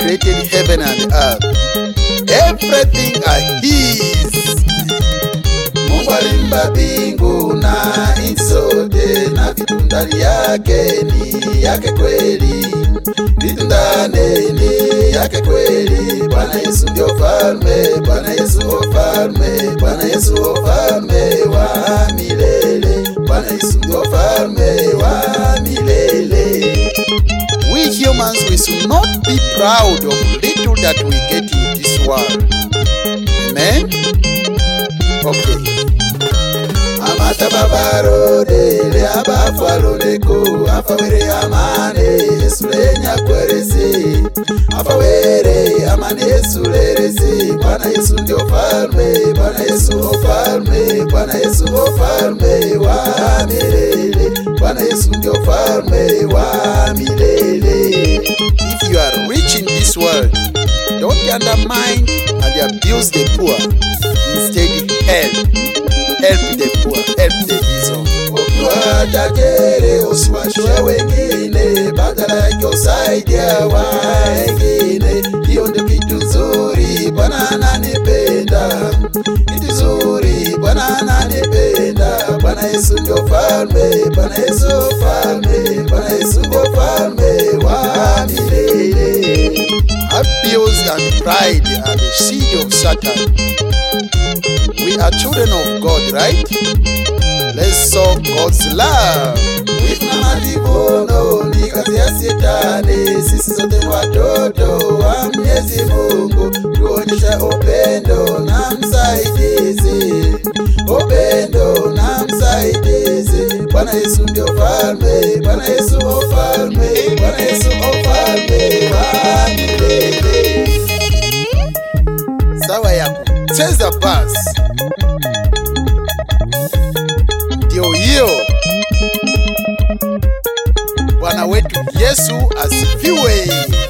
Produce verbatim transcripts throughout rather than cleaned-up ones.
created heaven and earth. Everything are his. Mungu alimba mbingu na nchi zote, na vitu ndani yake ni yake kweli. Vitu ndani ni yake kweli. Bwana Yesu ndio falme, Bwana Yesu ufalme, Bwana Yesu ufalme wa milele. Bwana Yesu ndio falme wa milele. We humans, we should not be proud of little that we get in this world. Amen? Okay. Amata babaro dele abafalo neko afawere amane Yesulenya kweresi afawere amane Yesuleresi. Bwana Yesu ndio falme, Bwana Yesu ufalme, Bwana Yesu ufalme wa milele. Bwana Yesu ndio falme wa milele. If you are rich in this world, don't undermine and abuse the poor. Instead, help. Help the poor, help the vizo. Ukiwa tajiri usiwashwe wengine, badala yake usaidia wengine. Hiyo ndio kitu nzuri, Bwana ananipenda. Kitu nzuri, Bwana ananipenda. Bwana Yesu ndio falme, Bwana Yesu falme, Bwana Yesu ndio falme wa milele. Abuse and pride are the seed of Satan. We are children of God, right? Let's show God's love. Wifuna mativono ni kazi ya Shetani. Sisi sote watoto wa Mwenyezi Mungu, tuonyesha upendo na msaidizi, upendo na msaidizi. Bwana Yesu ndio falme, Bwana Yesu ufalme, Bwana Yesu ufalme wa milele. Sawa ya kucheza basi ndio hiyo. Bwana wetu Yesu asifiwe.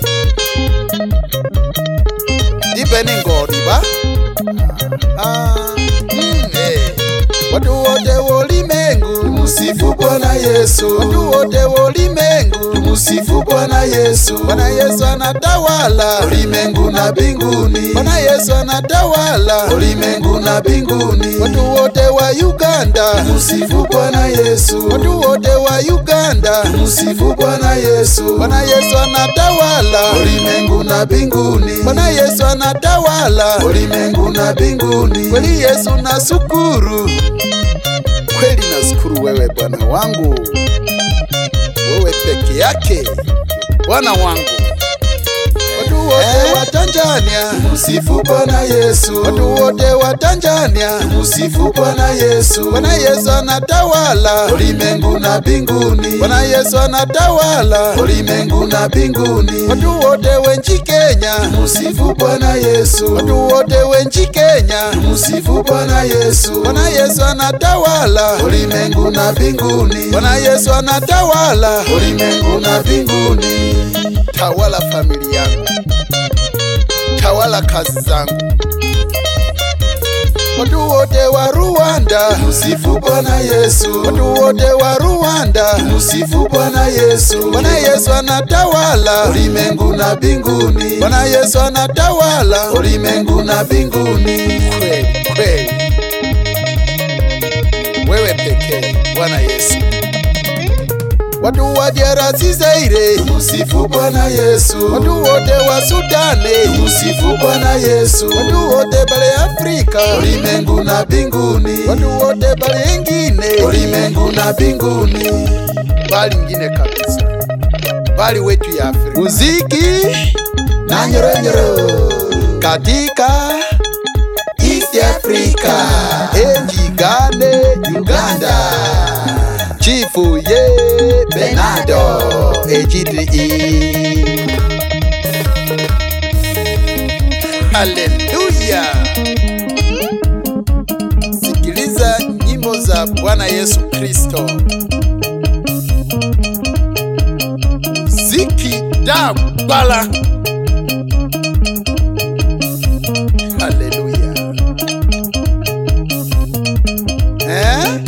Dipeni ngodi ba. Ah, mm, eh. Watu wote ulimwengu tumusifu Bwana Yesu. Watu wote ulimwengu tumusifu Bwana Yesu. Bwana Yesu anatawala ulimwengu na mbinguni. Bwana Yesu anatawala ulimwengu na mbinguni. Watu wote wa Uganda tumusifu Bwana Yesu. Watu wote wa Uganda tumusifu Bwana Yesu. Bwana Yesu anatawala ulimwengu na mbinguni. Bwana Yesu anatawala ulimwengu na mbinguni. Kweli Yesu nashukuru. Kweli nashukuru wewe Bwana wangu. Wewe peke yake Bwana wangu. Watu wote wa Tanzania tumusifu Bwana Yesu. Watu wote wa Tanzania tumusifu Bwana Yesu. Bwana Yesu anatawala ulimwengu na mbinguni. Bwana Yesu anatawala ulimwengu na mbinguni. Watu wote wa nchi Kenya tumusifu Bwana Yesu. Watu wote wa nchi Kenya tumusifu Bwana Yesu. Bwana Yesu anatawala ulimwengu na mbinguni. Bwana Yesu anatawala ulimwengu na mbinguni. Tawala familia yangu, tawala kazi zangu. Watu wote wa Rwanda tumusifu Bwana Yesu. Watu wote wa Rwanda tumusifu Bwana Yesu. Bwana Yesu anatawala ulimwengu na mbinguni. Bwana Yesu anatawala ulimwengu na mbinguni. Kweli kweli, wewe pekee Bwana Yesu. Watu wa D R C Zaire tumusifu Bwana Yesu. Watu wote wa Sudani tumusifu Bwana Yesu. Watu wote bale Afrika ulimwengu na mbinguni. Watu wote bale ingine ulimwengu na mbinguni. Bali ingine kabisa, bali wetu ya Afrika. Muziki na nyoronyoro katika East Africa, Ejigane Uganda. Chifu ye Benado Ejidri. Hallelujah. Sikiliza nyimbo za Bwana Yesu Kristo. Ziki da bala. Hallelujah. Eh?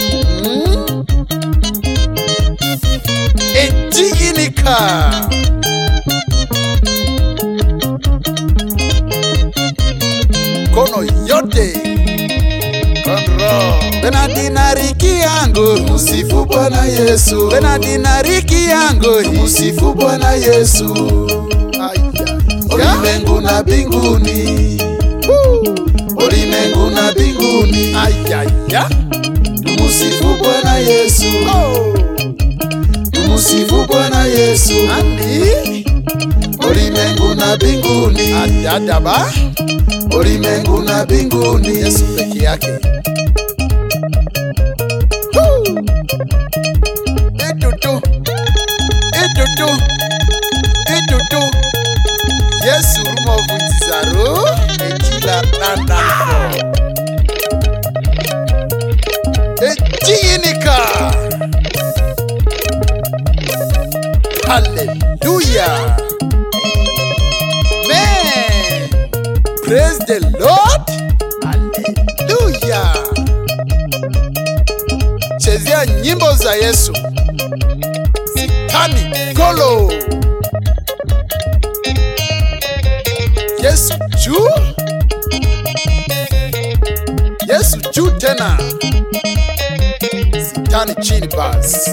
Ejiginika Benadinariki yangu musifu Bwana Yesu. Benadinariki yangu musifu Bwana Yesu. Ulimwengu na binguni, ulimwengu na binguni, musifu Bwana Yesu. Musifu Bwana Yesu. Ulimwengu na binguni, adaba ulimwengu na binguni, Yesu peke yake. Etutu etutu etutu Yesu rumo vutizaro ejila nandafo ejinika. Hallelujah. Man, praise the Lord. Hallelujah. Chezea nyimbo za Yesu. Sitani kolo. Yesu juu. Yesu juu tena. Sitani chini basi.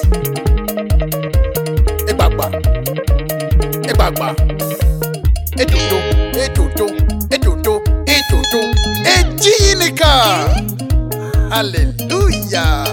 Ebagba. Ebagba. Etutu, etutu, etutu, etutu, ejinika. Hallelujah.